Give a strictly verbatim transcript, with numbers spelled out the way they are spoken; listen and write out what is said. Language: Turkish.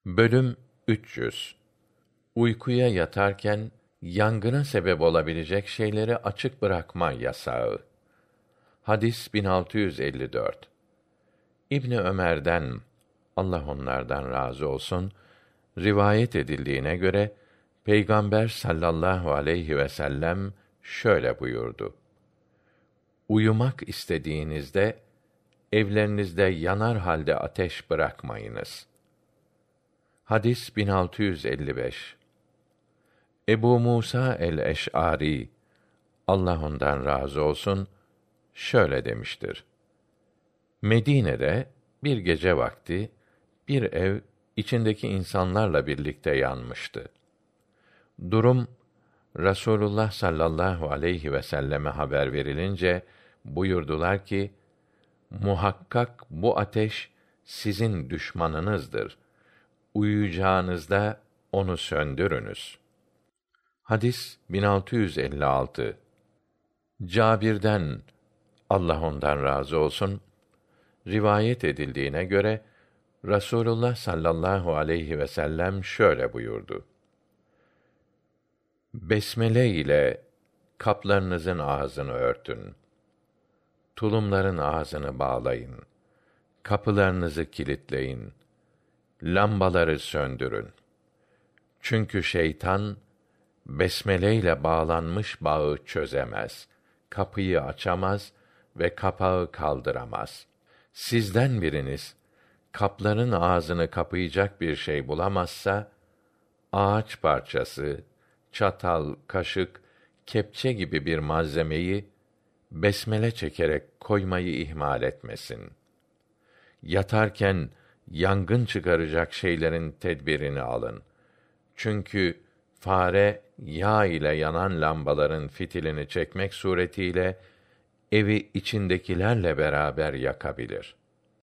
Bölüm üç yüz. Uykuya yatarken yangına sebep olabilecek şeyleri açık bırakma yasağı. Hadis bin altı yüz elli dört. İbni Ömer'den, Allah onlardan razı olsun, rivayet edildiğine göre Peygamber sallallahu aleyhi ve sellem şöyle buyurdu: Uyumak istediğinizde evlerinizde yanar halde ateş bırakmayınız. Hadis bin altı yüz elli beş. Ebu Musa el-Eş'ari, Allah ondan razı olsun, şöyle demiştir: Medine'de bir gece vakti bir ev içindeki insanlarla birlikte yanmıştı. Durum Rasulullah sallallahu aleyhi ve selleme haber verilince buyurdular ki: Muhakkak bu ateş sizin düşmanınızdır. Uyuyacağınızda onu söndürünüz. Hadis bin altı yüz elli altı. Cabir'den, Allah ondan razı olsun, rivayet edildiğine göre Rasulullah sallallahu aleyhi ve sellem şöyle buyurdu: Besmele ile kaplarınızın ağzını örtün. Tulumların ağzını bağlayın. Kapılarınızı kilitleyin. Lambaları söndürün. Çünkü şeytan besmele ile bağlanmış bağı çözemez, kapıyı açamaz ve kapağı kaldıramaz. Sizden biriniz kapların ağzını kapayacak bir şey bulamazsa, ağaç parçası, çatal, kaşık, kepçe gibi bir malzemeyi besmele çekerek koymayı ihmal etmesin. Yatarken yangın çıkaracak şeylerin tedbirini alın. Çünkü fare yağ ile yanan lambaların fitilini çekmek suretiyle evi içindekilerle beraber yakabilir.